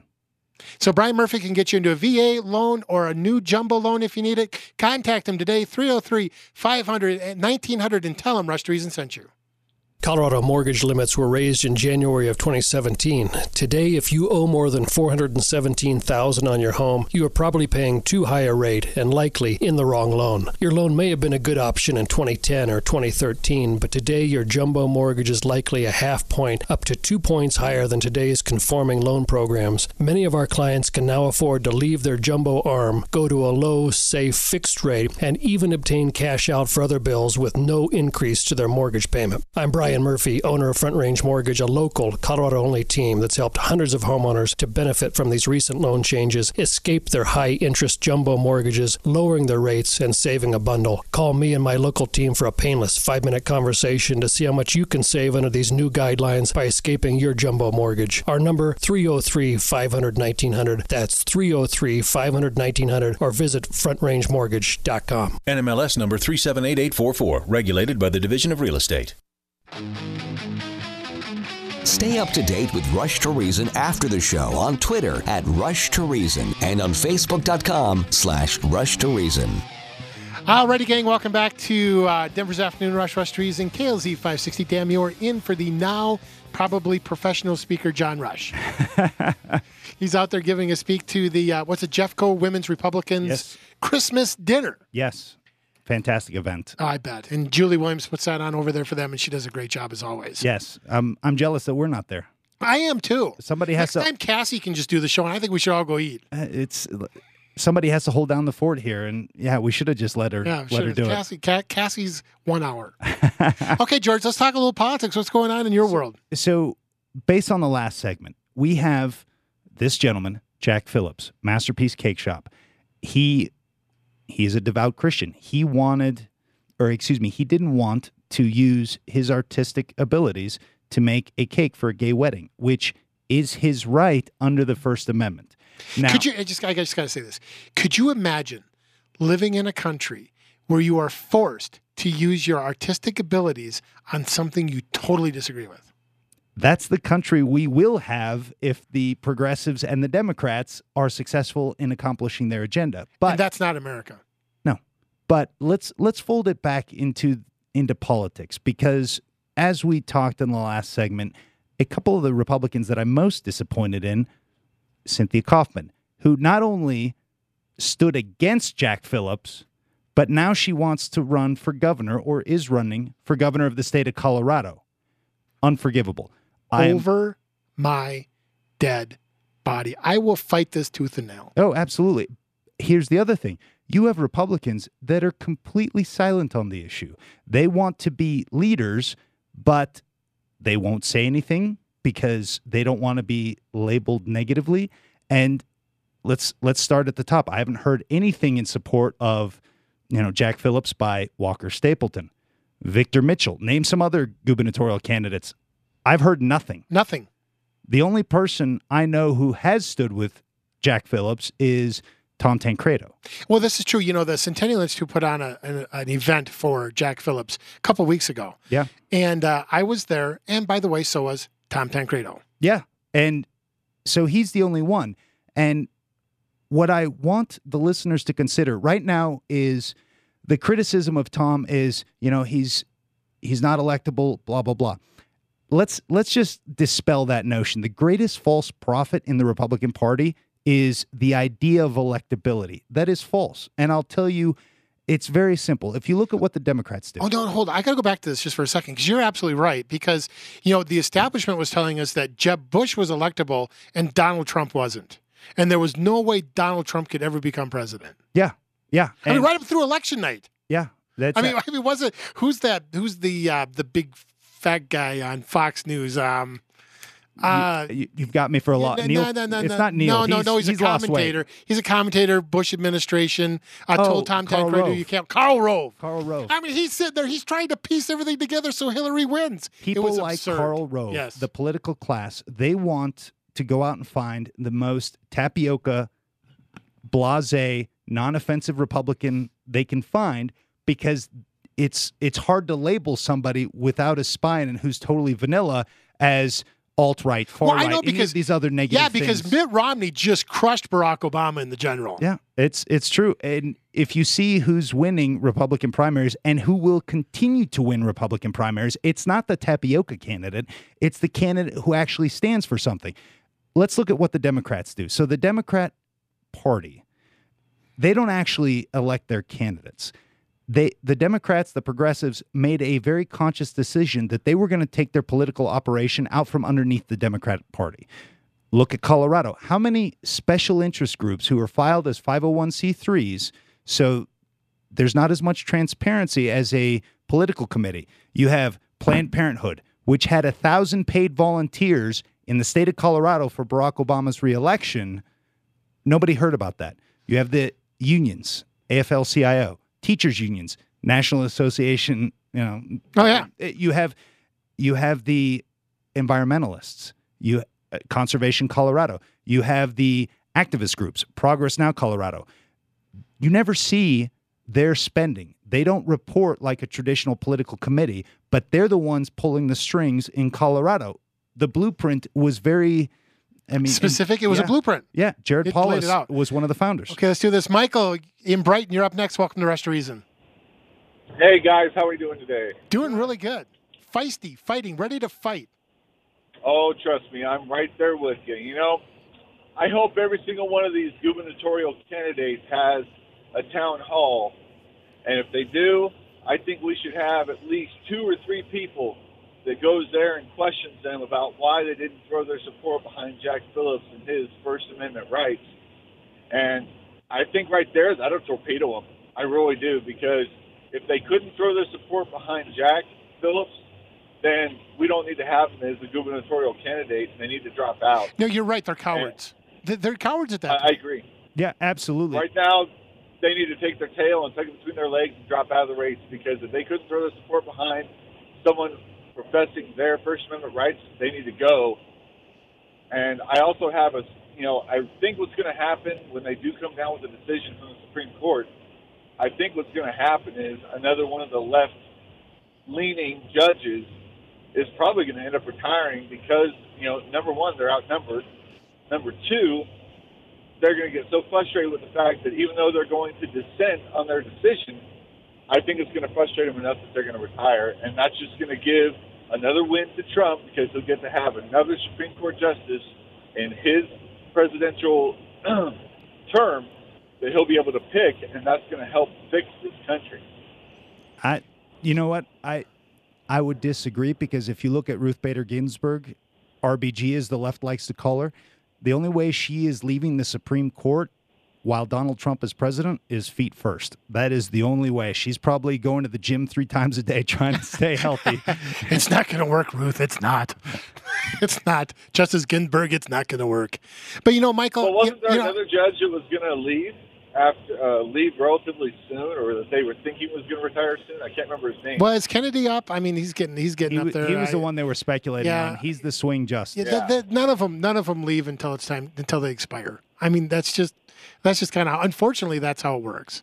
Speaker 9: So Brian Murphy can get you into a V A loan or a new jumbo loan if you need it. Contact him today, three oh three, five hundred, nineteen hundred, and tell him Rush to Reason sent you.
Speaker 15: Colorado mortgage limits were raised in January of twenty seventeen. Today, if you owe more than four hundred seventeen thousand dollars on your home, you are probably paying too high a rate and likely in the wrong loan. Your loan may have been a good option in twenty ten or twenty thirteen, but today your jumbo mortgage is likely a half point up to two points higher than today's conforming loan programs. Many of our clients can now afford to leave their jumbo arm, go to a low, safe, fixed rate, and even obtain cash out for other bills with no increase to their mortgage payment. I'm Brian Murphy, owner of Front Range Mortgage, a local, Colorado-only team that's helped hundreds of homeowners to benefit from these recent loan changes, escape their high-interest jumbo mortgages, lowering their rates, and saving a bundle. Call me and my local team for a painless five-minute conversation to see how much you can save under these new guidelines by escaping your jumbo mortgage. Our number, three oh three, five hundred, nineteen hundred. That's three oh three, five hundred, nineteen hundred, or visit front range mortgage dot com.
Speaker 16: N M L S number three seven eight eight four four, regulated by the Division of Real Estate.
Speaker 13: Stay up to date with Rush to Reason after the show on Twitter at Rush to Reason and on Facebook.com slash Rush to Reason.
Speaker 9: Alrighty, gang, welcome back to uh, Denver's Afternoon Rush, Rush to Reason, K L Z five sixty. Dan, you're in for the now probably professional speaker, John Rush. He's out there giving a speak to the, uh, what's it, Jeffco Women's Republicans
Speaker 10: yes.
Speaker 9: Christmas dinner.
Speaker 10: Yes. Fantastic event.
Speaker 9: Oh, I bet. And Julie Williams puts that on over there for them, and she does a great job as always.
Speaker 10: Yes. Um, I'm jealous that we're not there.
Speaker 9: I am too.
Speaker 10: Somebody has
Speaker 9: Next
Speaker 10: to.
Speaker 9: time Cassie can just do the show, and I think we should all go eat.
Speaker 10: Uh, it's somebody has to hold down the fort here, and yeah, we should have just let her
Speaker 9: Yeah,
Speaker 10: let
Speaker 9: sure.
Speaker 10: her do
Speaker 9: Cassie, Ca- Cassie's one hour. Okay, George, let's talk a little politics. What's going on in your world?
Speaker 10: it. So, based on the last segment, we have this gentleman, Jack Phillips, Masterpiece Cake Shop. He he is a devout Christian. He wanted, or excuse me, he didn't want to use his artistic abilities to make a cake for a gay wedding, which is his right under the First Amendment. Now,
Speaker 9: Could you? I just I just got to say this. Could you imagine living in a country where you are forced to use your artistic abilities on something you totally disagree with?
Speaker 10: that's the country we will have if the progressives and the Democrats are successful in accomplishing their agenda. But
Speaker 9: and that's not America.
Speaker 10: No. But let's let's fold it back into into politics, because as we talked in the last segment, a couple of the Republicans that I'm most disappointed in, Cynthia Kaufman, who not only stood against Jack Phillips, but now she wants to run for governor, or is running for governor of the state of Colorado. Unforgivable. I am-
Speaker 9: Over my dead body. I will fight this tooth and nail.
Speaker 10: Oh, absolutely. Here's the other thing. You have Republicans that are completely silent on the issue. They want to be leaders, but they won't say anything because they don't want to be labeled negatively. And let's let's start at the top. I haven't heard anything in support of, you know, Jack Phillips by Walker Stapleton, Victor Mitchell. Name some other gubernatorial candidates. I've heard nothing.
Speaker 9: Nothing.
Speaker 10: The only person I know who has stood with Jack Phillips is Tom Tancredo.
Speaker 9: Well, this is true. You know, the Centennial Institute put on a, an, an event for Jack Phillips a couple weeks ago.
Speaker 10: Yeah.
Speaker 9: And uh, I was there. And by the way, so was Tom Tancredo.
Speaker 10: Yeah. And so he's the only one. And what I want the listeners to consider right now is the criticism of Tom is, you know, he's he's not electable, blah, blah, blah. Let's let's just dispel that notion. The greatest false prophet in the Republican Party is the idea of electability. That is false. And I'll tell you, it's very simple. If you look at what the Democrats do.
Speaker 9: Oh, no, hold on. I got to go back to this just for a second, because you're absolutely right. Because, you know, the establishment was telling us that Jeb Bush was electable and Donald Trump wasn't. And there was no way Donald Trump could ever become president.
Speaker 10: Yeah. Yeah.
Speaker 9: I mean, right up through election night.
Speaker 10: Yeah. That's
Speaker 9: I mean, I mean, was it, who's that? Who's the uh, the big fat guy on Fox News? Um, uh,
Speaker 10: you, you've got me for a lot.
Speaker 9: No,
Speaker 10: Neil,
Speaker 9: no, no, no,
Speaker 10: it's
Speaker 9: no.
Speaker 10: not Neil.
Speaker 9: No, no,
Speaker 10: he's,
Speaker 9: no. He's,
Speaker 10: he's
Speaker 9: a
Speaker 10: lost weight.
Speaker 9: commentator. He's a commentator. Bush administration. I
Speaker 10: Oh,
Speaker 9: told Tom
Speaker 10: Karl
Speaker 9: Tancredo
Speaker 10: Rove.
Speaker 9: you can't. Karl Rove.
Speaker 10: Karl Rove.
Speaker 9: I mean, he's sitting there. He's trying to piece everything together so Hillary wins.
Speaker 10: People
Speaker 9: it was
Speaker 10: like
Speaker 9: absurd.
Speaker 10: Karl Rove,
Speaker 9: Yes.
Speaker 10: the political class, they want to go out and find the most tapioca, blasé, non-offensive Republican they can find, because it's it's hard to label somebody without a spine and who's totally vanilla as alt-right, far-right,
Speaker 9: Well, I know
Speaker 10: any of
Speaker 9: because
Speaker 10: these other negative
Speaker 9: Yeah, because
Speaker 10: things.
Speaker 9: Mitt Romney just crushed Barack Obama in the general.
Speaker 10: Yeah, it's it's true. And if you see who's winning Republican primaries and who will continue to win Republican primaries, it's not the tapioca candidate. It's the candidate who actually stands for something. Let's look at what the Democrats do. So the Democrat Party, they don't actually elect their candidates. They, the Democrats, the progressives, made a very conscious decision that they were going to take their political operation out from underneath the Democratic Party. Look at Colorado. How many special interest groups who are filed as five oh one c threes, so there's not as much transparency as a political committee. You have Planned Parenthood, which had a thousand paid volunteers in the state of Colorado for Barack Obama's reelection. Nobody heard about that. You have the unions, A F L C I O, teachers unions, National Association, you know.
Speaker 9: Oh, yeah.
Speaker 10: You have you have the environmentalists, you uh, Conservation Colorado. You have the activist groups, Progress Now Colorado. You never see their spending. They don't report like a traditional political committee, but they're the ones pulling the strings in Colorado. The blueprint was very, I mean,
Speaker 9: Specific? It was a
Speaker 10: yeah.
Speaker 9: blueprint.
Speaker 10: Yeah, Jared
Speaker 9: It laid
Speaker 10: Paulus
Speaker 9: it out.
Speaker 10: was one of the founders.
Speaker 9: Okay, let's do this. Michael in Brighton, you're up next. Welcome to Rest of Reason.
Speaker 17: Hey, guys. How are we doing today?
Speaker 9: Doing really good. Feisty, fighting, ready to fight.
Speaker 17: Oh, trust me. I'm right there with you. You know, I hope every single one of these gubernatorial candidates has a town hall. And if they do, I think we should have at least two or three people that goes there and questions them about why they didn't throw their support behind Jack Phillips and his First Amendment rights. And I think right there that'll torpedo them. I really do, because if they couldn't throw their support behind Jack Phillips, then we don't need to have him as the gubernatorial candidate, and they need to drop out.
Speaker 9: No, you're right. They're cowards. And they're cowards at that
Speaker 17: I,
Speaker 9: point.
Speaker 17: I agree.
Speaker 10: Yeah, absolutely.
Speaker 17: Right now, they need to take their tail and tuck it between their legs and drop out of the race, because if they couldn't throw their support behind someone professing their First Amendment rights, they need to go. And I also have a, you know, I think what's going to happen when they do come down with a decision from the Supreme Court, I think what's going to happen is another one of the left-leaning judges is probably going to end up retiring because, you know, number one, they're outnumbered. Number two, they're going to get so frustrated with the fact that even though they're going to dissent on their decision, I think it's going to frustrate them enough that they're going to retire. And that's just going to give another win to Trump, because he'll get to have another Supreme Court justice in his presidential term that he'll be able to pick, and that's going to help fix this country.
Speaker 10: I, you know what, I, I would disagree, because if you look at Ruth Bader Ginsburg, R B G as the left likes to call her, the only way she is leaving the Supreme Court while Donald Trump is president is feet first. That is the only way. She's probably going to the gym three times a day trying to stay healthy.
Speaker 9: It's not going to work, Ruth. It's not. It's not. Justice Ginsburg, it's not going to work. But, you know, Michael...
Speaker 17: Well, wasn't
Speaker 9: you,
Speaker 17: there
Speaker 9: you know,
Speaker 17: another judge that was going to leave after uh, leave relatively soon, or that they were thinking was going to retire soon? I can't remember his name.
Speaker 9: Well, is Kennedy up? I mean, he's getting he's getting
Speaker 10: He,
Speaker 9: up there.
Speaker 10: he was
Speaker 9: I,
Speaker 10: the one they were speculating
Speaker 9: Yeah.
Speaker 10: on. He's the swing justice.
Speaker 9: Yeah, the, the, none of them, none of them leave until it's time, until they expire. I mean, that's just, that's just kind of, unfortunately, that's how it works.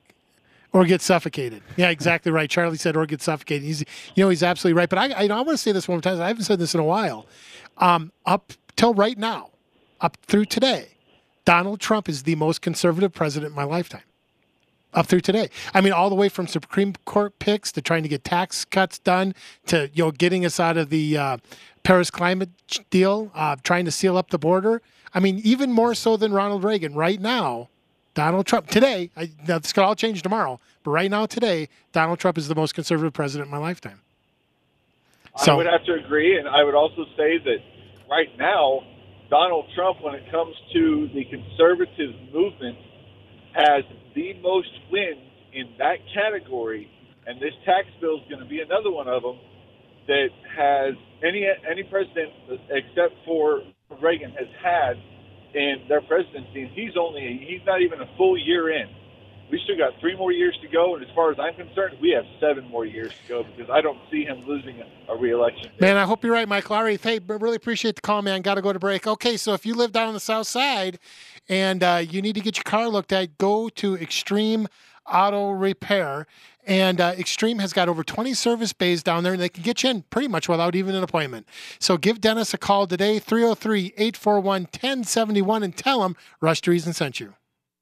Speaker 9: Or get suffocated. Yeah, exactly right. Charlie said, or get suffocated. He's, you know, he's absolutely right. But I, I, you know, I want to say this one more time. I haven't said this in a while. Um, up till right now, up through today, Donald Trump is the most conservative president in my lifetime. Up through today. I mean, all the way from Supreme Court picks to trying to get tax cuts done to, you know, getting us out of the uh, Paris climate deal, uh, trying to seal up the border. I mean, even more so than Ronald Reagan. Right now, Donald Trump, today, I, this could all change tomorrow, but right now, today, Donald Trump is the most conservative president in my lifetime.
Speaker 17: So, I would have to agree, and I would also say that right now, Donald Trump, when it comes to the conservative movement, has the most wins in that category, and this tax bill is going to be another one of them that has any any president except for Reagan has had in their presidency, and he's only he's not even a full year in. We still got three more years to go, and as far as I'm concerned, we have seven more years to go, because I don't see him losing a, a re-election.
Speaker 9: Man, I hope you're right, Michael. All right, hey, really appreciate the call, man. Got to go to break. Okay, so if you live down on the south side and uh, you need to get your car looked at, go to Extreme Auto Repair. And uh, Extreme has got over twenty service bays down there, and they can get you in pretty much without even an appointment. So give Dennis a call today, three oh three, eight four one, one oh seven one, and tell him Rush to Reason sent you.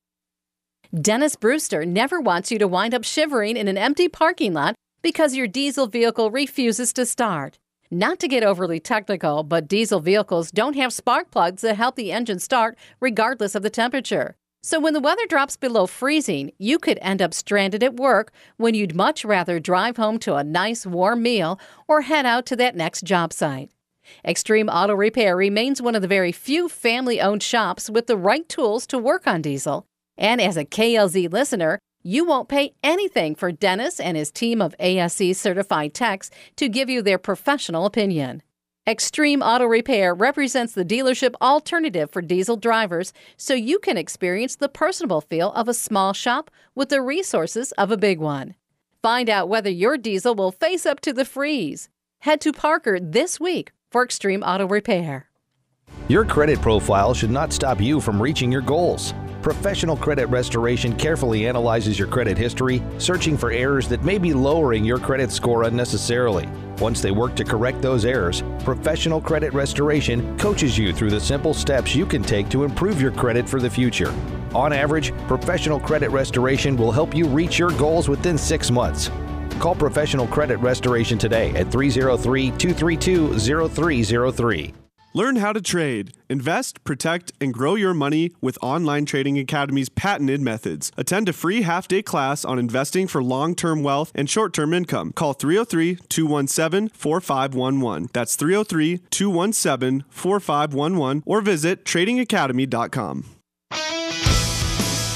Speaker 18: Dennis Brewster never wants you to wind up shivering in an empty parking lot because your diesel vehicle refuses to start. Not to get overly technical, but diesel vehicles don't have spark plugs that help the engine start regardless of the temperature. So when the weather drops below freezing, you could end up stranded at work when you'd much rather drive home to a nice warm meal or head out to that next job site. Extreme Auto Repair remains one of the very few family-owned shops with the right tools to work on diesel. And as a K L Z listener, you won't pay anything for Dennis and his team of A S E certified techs to give you their professional opinion. Extreme Auto Repair represents the dealership alternative for diesel drivers, so you can experience the personable feel of a small shop with the resources of a big one. Find out whether your diesel will face up to the freeze. Head to Parker this week for Extreme Auto Repair.
Speaker 19: Your credit profile should not stop you from reaching your goals. Professional Credit Restoration carefully analyzes your credit history, searching for errors that may be lowering your credit score unnecessarily. Once they work to correct those errors, Professional Credit Restoration coaches you through the simple steps you can take to improve your credit for the future. On average, Professional Credit Restoration will help you reach your goals within six months. Call Professional Credit Restoration today at three oh three, two three two, oh three oh three.
Speaker 20: Learn how to trade, invest, protect, and grow your money with Online Trading Academy's patented methods. Attend a free half-day class on investing for long-term wealth and short-term income. Call three oh three, two one seven, four five one one. That's three oh three, two one seven, four five one one or visit trading academy dot com.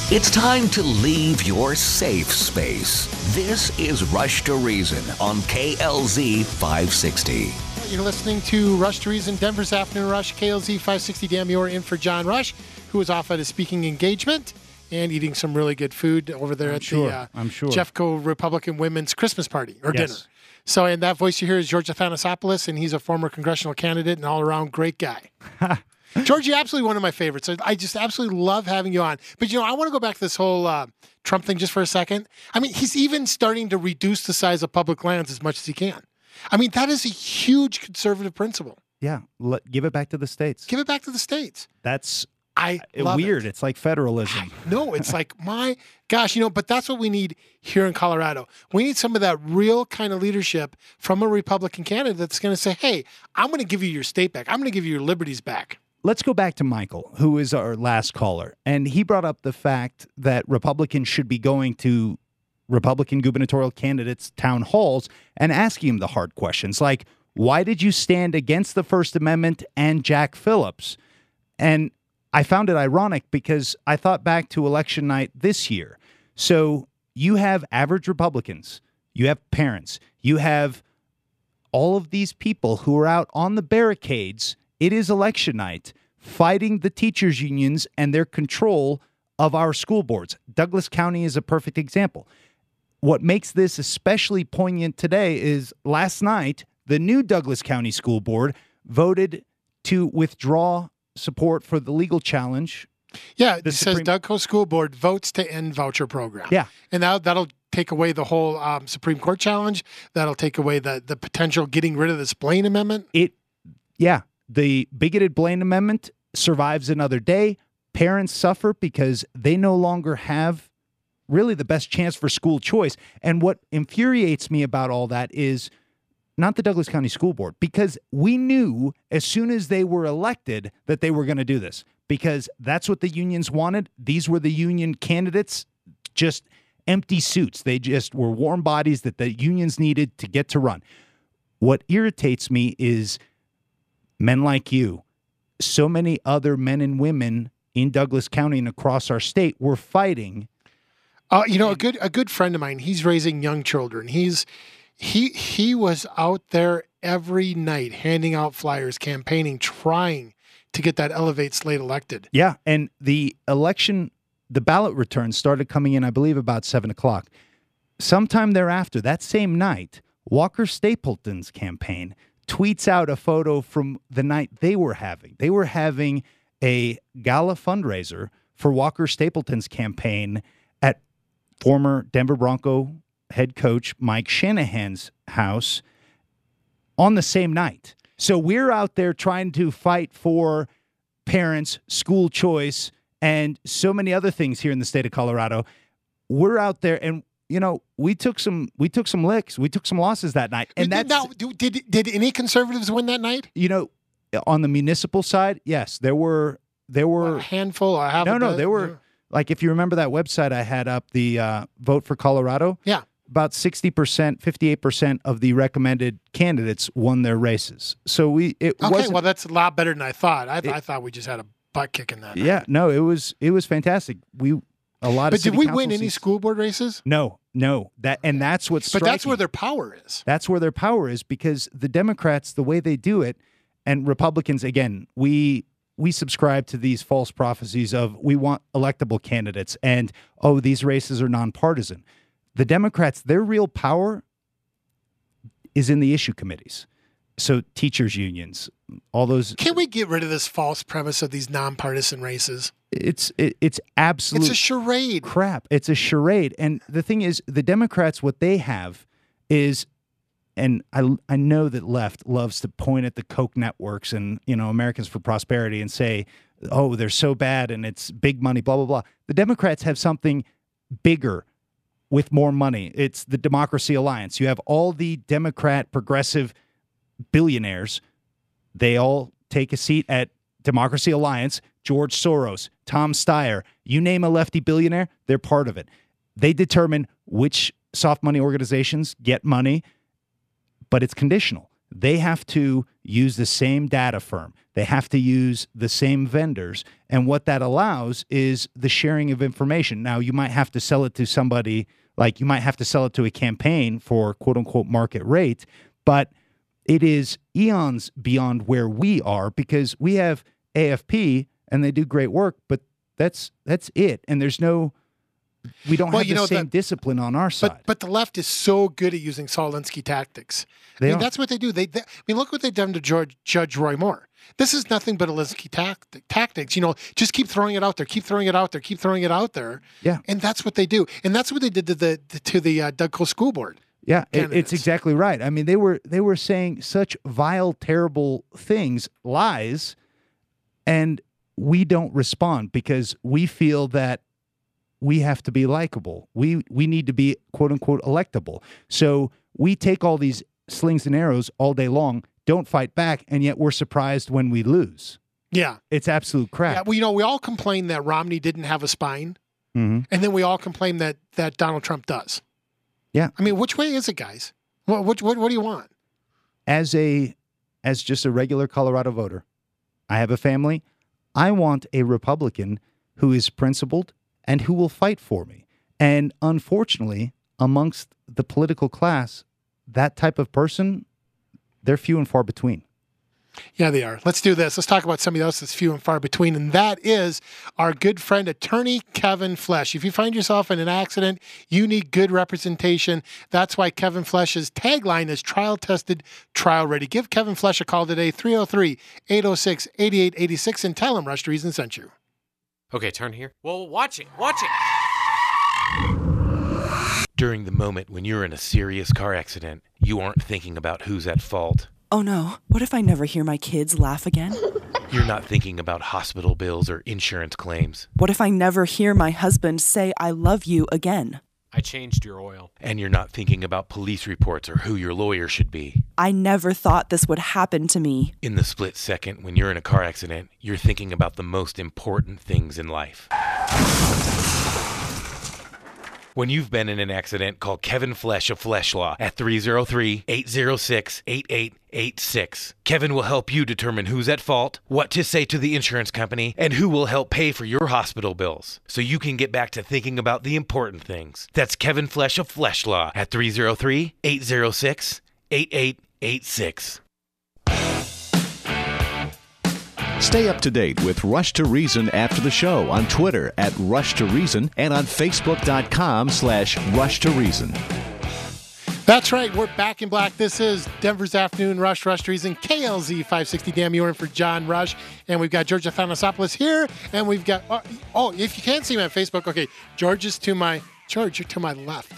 Speaker 13: It's time to leave your safe space. This is Rush to Reason on K L Z five sixty.
Speaker 9: You're listening to Rush to Reason, Denver's Afternoon Rush, K L Z five sixty. Dan Muir in for John Rush, who is off at a speaking engagement and eating some really good food over there
Speaker 10: I'm
Speaker 9: at
Speaker 10: sure.
Speaker 9: the uh,
Speaker 10: I'm sure.
Speaker 9: Jeffco Republican Women's Christmas Party or
Speaker 10: Yes.
Speaker 9: dinner. So, and that voice you hear is George Athanasopoulos, and he's a former congressional candidate and all-around great guy. George, you're absolutely one of my favorites. I- I just absolutely love having you on. But, you know, I want to go back to this whole uh, Trump thing just for a second. I mean, he's even starting to reduce the size of public lands as much as he can. I mean, that is a huge conservative principle.
Speaker 10: Yeah, let, give it back to the states.
Speaker 9: Give it back to the states.
Speaker 10: That's
Speaker 9: I
Speaker 10: uh,
Speaker 9: love
Speaker 10: weird.
Speaker 9: it.
Speaker 10: It's like federalism.
Speaker 9: No, it's like, my gosh, you know, but that's what we need here in Colorado. We need some of that real kind of leadership from a Republican candidate that's going to say, hey, I'm going to give you your state back. I'm going to give you your liberties back.
Speaker 10: Let's go back to Michael, who is our last caller. And he brought up the fact that Republicans should be going to Republican gubernatorial candidates' town halls and asking them the hard questions like, why did you stand against the First Amendment and Jack Phillips? And I found it ironic because I thought back to election night this year. So you have average Republicans, you have parents, you have all of these people who are out on the barricades. It is election night, fighting the teachers' unions and their control of our school boards. Douglas County is a perfect example. What makes this especially poignant today is last night, the new Douglas County School Board voted to withdraw support for the legal challenge.
Speaker 9: Yeah, it
Speaker 10: The
Speaker 9: says
Speaker 10: Supreme-
Speaker 9: Douglas School Board votes to end voucher program.
Speaker 10: Yeah.
Speaker 9: And now that'll take away the whole um, Supreme Court challenge. That'll take away the, the potential getting rid of this Blaine Amendment.
Speaker 10: It, yeah, the bigoted Blaine Amendment survives another day. Parents suffer because they no longer have really the best chance for school choice. And what infuriates me about all that is not the Douglas County School Board, because we knew as soon as they were elected that they were going to do this, because that's what the unions wanted. These were the union candidates, just empty suits. They just were warm bodies that the unions needed to get to run. What irritates me is men like you, so many other men and women in Douglas County and across our state were fighting.
Speaker 9: Uh, you know, a good a good friend of mine, he's raising young children. He's he he was out there every night handing out flyers, campaigning, trying to get that Elevate slate elected.
Speaker 10: Yeah, and the election, the ballot returns started coming in, I believe, about seven o'clock. Sometime thereafter, that same night, Walker Stapleton's campaign tweets out a photo from the night they were having. They were having a gala fundraiser for Walker Stapleton's campaign at former Denver Bronco head coach Mike Shanahan's house on the same night. So we're out there trying to fight for parents, school choice, and so many other things here in the state of Colorado. We're out there, and you know, we took some we took some licks, we took some losses that night, and that's
Speaker 9: now, did did any conservatives win that night?
Speaker 10: You know, on the municipal side, yes, there were there were
Speaker 9: a handful. I have
Speaker 10: no, no, there were like if you remember that website I had up, the uh, Vote for Colorado.
Speaker 9: Yeah.
Speaker 10: About sixty percent, fifty-eight percent of the recommended candidates won their races. So we it
Speaker 9: Okay,
Speaker 10: wasn't,
Speaker 9: well, that's a lot better than I thought. I, I thought we just had a butt kick in that.
Speaker 10: yeah, no, it was it was fantastic. We a lot
Speaker 9: But
Speaker 10: of
Speaker 9: did
Speaker 10: city
Speaker 9: we
Speaker 10: council
Speaker 9: win any
Speaker 10: seats-
Speaker 9: school board races?
Speaker 10: No, no. That and that's what's
Speaker 9: But that's
Speaker 10: striking.
Speaker 9: where their power is.
Speaker 10: That's where their power is, because the Democrats, the way they do it, and Republicans, again, we we subscribe to these false prophecies of we want electable candidates and, oh, these races are nonpartisan. The Democrats, their real power is in the issue committees. So teachers unions, all those.
Speaker 9: Can we get rid of this false premise of these nonpartisan races?
Speaker 10: It's it, it's absolute.
Speaker 9: It's a charade.
Speaker 10: Crap. It's a charade. And the thing is, the Democrats, what they have is, and I I know that left loves to point at the Koch networks and, you know, Americans for Prosperity and say, oh, they're so bad and it's big money, blah, blah, blah. The Democrats have something bigger with more money. It's the Democracy Alliance. You have all the Democrat progressive billionaires. They all take a seat at Democracy Alliance. George Soros, Tom Steyer, you name a lefty billionaire, they're part of it. They determine which soft money organizations get money, but it's conditional. they have to use the same data firm. They have to use the same vendors. And what that allows is the sharing of information. Now, you might have to sell it to somebody, like you might have to sell it to a campaign for quote unquote market rate, but it is eons beyond where we are because we have A F P and they do great work, but that's that's it. And there's no, we don't
Speaker 9: Well,
Speaker 10: have
Speaker 9: you
Speaker 10: the
Speaker 9: know,
Speaker 10: same
Speaker 9: the-
Speaker 10: discipline on our side.
Speaker 9: But but the left is so good at using Saul Alinsky tactics.
Speaker 10: They
Speaker 9: I mean,
Speaker 10: are.
Speaker 9: that's what they do. They, they I mean, look what they've done to George, Judge Roy Moore. This is nothing but Alinsky tactic, tactics. You know, just keep throwing it out there, keep throwing it out there, keep throwing it out there.
Speaker 10: Yeah.
Speaker 9: And that's what they do. And that's what they did to the to the uh, Doug Cole School Board.
Speaker 10: Yeah, it,
Speaker 9: candidates.
Speaker 10: it's exactly right. I mean, they were they were saying such vile, terrible things, lies, and we don't respond because we feel that we have to be likable. We we need to be quote unquote electable. So we take all these slings and arrows all day long, don't fight back, and yet we're surprised when we lose.
Speaker 9: Yeah.
Speaker 10: It's absolute crap.
Speaker 9: Yeah, well, you know, we all complain that Romney didn't have a spine,
Speaker 10: Mm-hmm.
Speaker 9: and then we all complain that that Donald Trump does.
Speaker 10: Yeah.
Speaker 9: I mean, which way is it, guys? What what what, what do you want?
Speaker 10: As a as just a regular Colorado voter, I have a family. I want a Republican who is principled and who will fight for me. And unfortunately, amongst the political class, that type of person, they're few and far between.
Speaker 9: Yeah, they are. Let's do this. Let's talk about somebody else that's few and far between, and that is our good friend, attorney Kevin Flesh. If you find yourself in an accident, you need good representation. That's why Kevin Flesh's tagline is trial tested, trial ready. Give Kevin Flesh a call today, three oh three, eight oh six, eight eight eight six, and tell him Rush to Reason sent you.
Speaker 21: Okay, turn here. Well, watch it. Watch it.
Speaker 4: During the moment when you're in a serious car accident, you aren't thinking about who's at fault.
Speaker 22: Oh no, what if I never hear my kids laugh again?
Speaker 4: You're not thinking about hospital bills or insurance claims.
Speaker 22: What if I never hear my husband say I love you again?
Speaker 21: I changed your oil.
Speaker 4: And you're not thinking about police reports or who your lawyer should be.
Speaker 22: I never thought this would happen to me.
Speaker 4: In the split second when you're in a car accident, you're thinking about the most important things in life. When you've been in an accident, call Kevin Flesh of Flesh Law at three oh three, eight oh six, eight eight eight six. Kevin will help you determine who's at fault, what to say to the insurance company, and who will help pay for your hospital bills, so you can get back to thinking about the important things. That's Kevin Flesh of Flesh Law at three oh three, eight oh six, eight eight eight six.
Speaker 23: Stay up to date with Rush to Reason after the show on Twitter at Rush to Reason and on Facebook.com slash Rush to Reason.
Speaker 9: That's right. We're back in black. This is Denver's Afternoon Rush, Rush to Reason, K L Z five sixty. Damn, you're in for John Rush. And we've got George Athanasopoulos here. And we've got, oh, oh, if you can't see me on Facebook, okay, George is to my, George, you're to my left.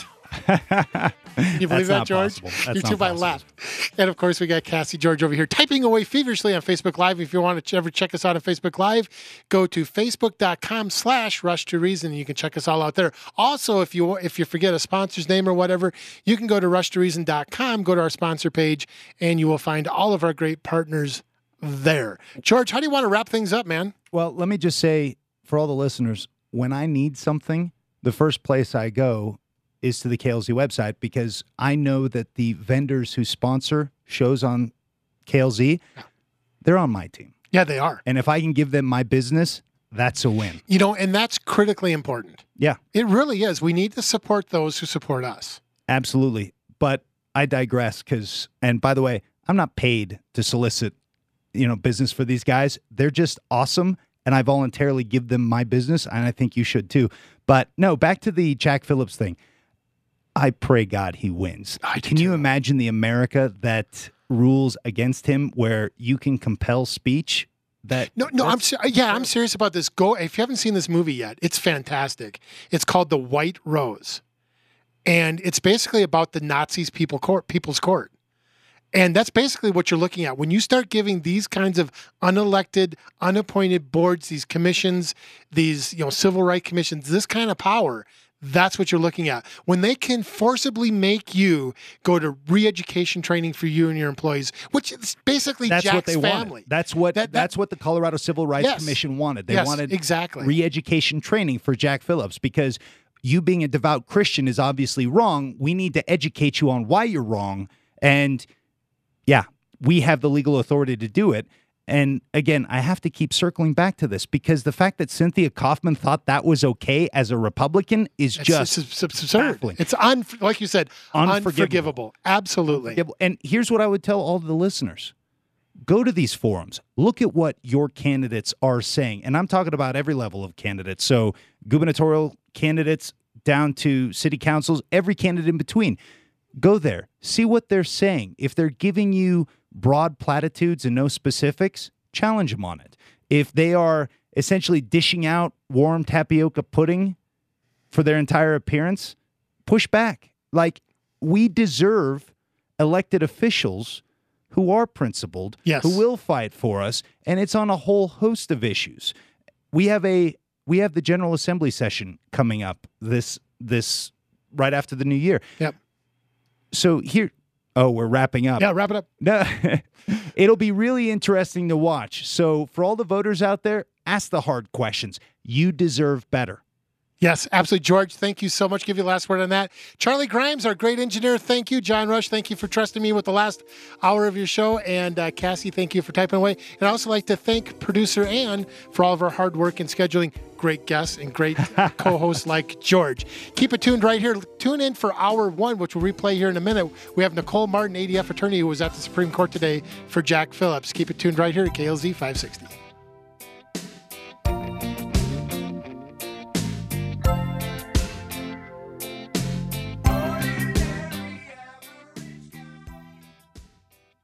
Speaker 9: You believe that, George? You're to my left. And of course, we got Cassie George over here typing away feverishly on Facebook Live. If you want to ever check us out on Facebook Live, go to facebook.com slash rush to reason. You can check us all out there. Also, if you if you forget a sponsor's name or whatever, you can go to rush to reason dot com, go to our sponsor page, and you will find all of our great partners there. George, how do you want to wrap things up, man?
Speaker 10: Well, let me just say for all the listeners, when I need something, the first place I go is to the K L Z website, because I know that the vendors who sponsor shows on K L Z, they're on my team.
Speaker 9: Yeah, they are.
Speaker 10: And if I can give them my business, that's a win.
Speaker 9: You know, and that's critically important.
Speaker 10: Yeah.
Speaker 9: It really is. We need to support those who support us.
Speaker 10: Absolutely. But I digress because, and by the way, I'm not paid to solicit, you know, business for these guys. They're just awesome. And I voluntarily give them my business, and I think you should too. But no, back to the Jack Phillips thing. I pray God he wins. Can you imagine the America that rules against him, where you can compel speech? That
Speaker 9: no, no, I'm ser- yeah, I'm serious about this. Go if you haven't seen this movie yet. It's fantastic. It's called The White Rose, and it's basically about the Nazis' people court, People's Court, and that's basically what you're looking at when you start giving these kinds of unelected, unappointed boards, these commissions, these you know civil rights commissions, this kind of power. That's what you're looking at. When they can forcibly make you go to re-education training for you and your employees, which is basically
Speaker 10: that's
Speaker 9: Jack's
Speaker 10: what they
Speaker 9: family.
Speaker 10: wanted. That's what
Speaker 9: That- that-
Speaker 10: that's what the Colorado Civil Rights
Speaker 9: Yes.
Speaker 10: Commission wanted. They
Speaker 9: Yes,
Speaker 10: wanted
Speaker 9: exactly.
Speaker 10: re-education training for Jack Phillips, because you being a devout Christian is obviously wrong. We need to educate you on why you're wrong. And yeah, we have the legal authority to do it. And again, I have to keep circling back to this because the fact that Cynthia Kaufman thought that was okay as a Republican is
Speaker 9: It's
Speaker 10: just
Speaker 9: it's absurd.
Speaker 10: baffling.
Speaker 9: It's un, like you said,
Speaker 10: Unforgivable.
Speaker 9: unforgivable. Absolutely.
Speaker 10: Unforgivable. And here's what I would tell all the listeners. Go to these forums. Look at what your candidates are saying. And I'm talking about every level of candidates. So gubernatorial candidates down to city councils, every candidate in between. Go there. See what they're saying. If they're giving you broad platitudes and no specifics, challenge them on it. If they are essentially dishing out warm tapioca pudding for their entire appearance, push back. Like, we deserve elected officials who are principled,
Speaker 9: yes.
Speaker 10: who will fight for us, and it's on a whole host of issues. We have a we have the General Assembly session coming up this this right after the new year.
Speaker 9: Yep.
Speaker 10: So here, oh, we're wrapping up.
Speaker 9: Yeah, wrap it up.
Speaker 10: No, it'll be really interesting to watch. So for all the voters out there, ask the hard questions. You deserve better.
Speaker 9: Yes, absolutely. George, thank you so much. Give you the last word on that. Charlie Grimes, our great engineer, thank you. John Rush, thank you for trusting me with the last hour of your show. And uh, Cassie, thank you for typing away. And I'd also like to thank producer Ann for all of her hard work in scheduling great guests and great co-hosts like George. Keep it tuned right here. Tune in for hour one, which we'll replay here in a minute. We have Nicole Martin, A D F attorney, who was at the Supreme Court today for Jack Phillips. Keep it tuned right here at K L Z five sixty.